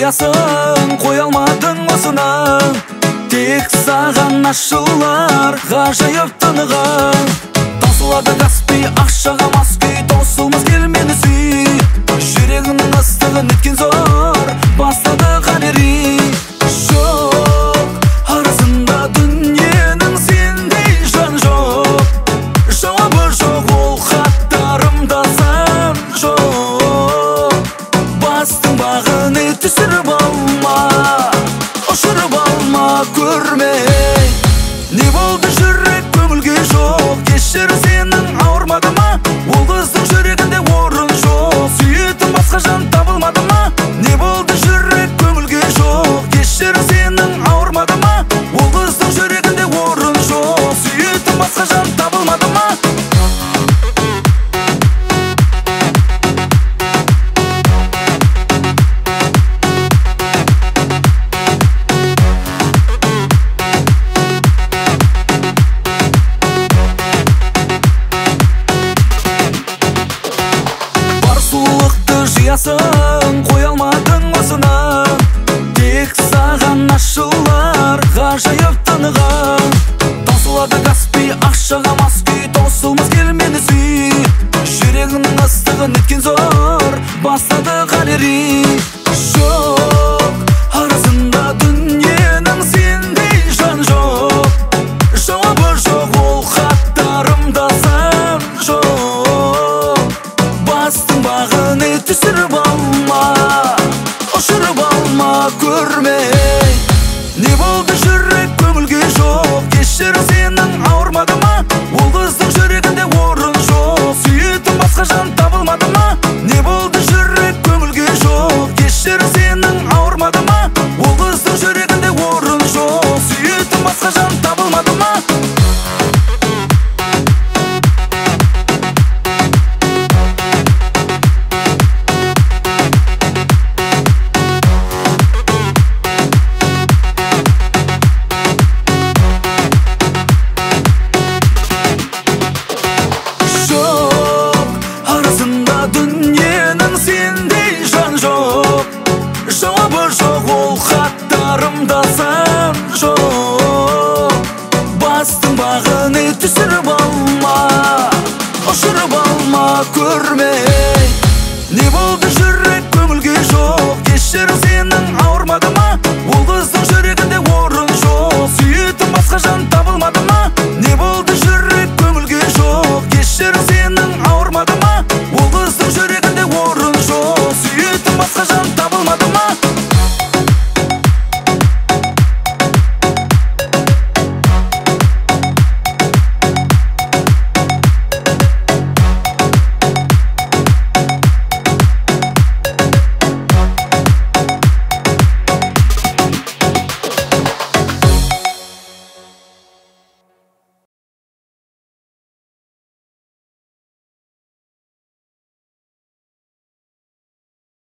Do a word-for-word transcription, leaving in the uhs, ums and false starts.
жиясың, қоя алмадың осының. Тек саған ашылар ғажайып тынығың. Таусылады Каспий ақшаға мас күй, таусылмас кел мені сүй. Жүрегімнің ыстығын еткен зор, бастады қалери. Жоқ, арасында дүниенің сендей жан жоқ. Жауабы жоқ ол хаттарымда сан жоқ. Бастың бағыны түсіріп алма, ұшырып алма көрмей. Не болды жүрек көңілге жоқ, кешір сенің ауырмады ма? Ол қыздың жүрегінде орын жоқ, сүйетін басқа жан табылмады ма? Не болды жүрек көңілге жоқ, кешір сенің ауырмады ма? Ол қыздың жүрегінде орын жоқ, сүйетін басқа жан табылмады ма? Жиясың, қоя алмадың осының. Тек саған ашылар ғажайып тынығың. Таусылады Каспий ақшаға мас күй, таусылмас кел мені сүй. Жүрегімнің ыстығын еткен зор, бастады қалери. Жоқ, арасында дүниенің сендей жан жоқ. Жауабы жоқ ол хаттарымда сан жоқ. Бастың бағыны түсіріп алма, ұшырып алма көрмей. Не болды жүрек көңілге жоқ, кешір сенің ауырмады ма? Ол қыздың жүрегінде орын жоқ, сүйетін басқа жан табылмады ма? Не болды жүрек көңілге жоқ, кешір сенің ауырмады ма? Ол қыздың жүрегінде орын жоқ, сүйетін басқа жан табылмады ма? Дүниенің сендей жан жоқ. Жауабы жоқ ол хаттарымда сан жоқ. Бастың бағыны түсіріп алма, ұшырып алма көрмей. Не болды жүрек көңілге жоқ, кешір сенің ауырмады ма? Ол қыздың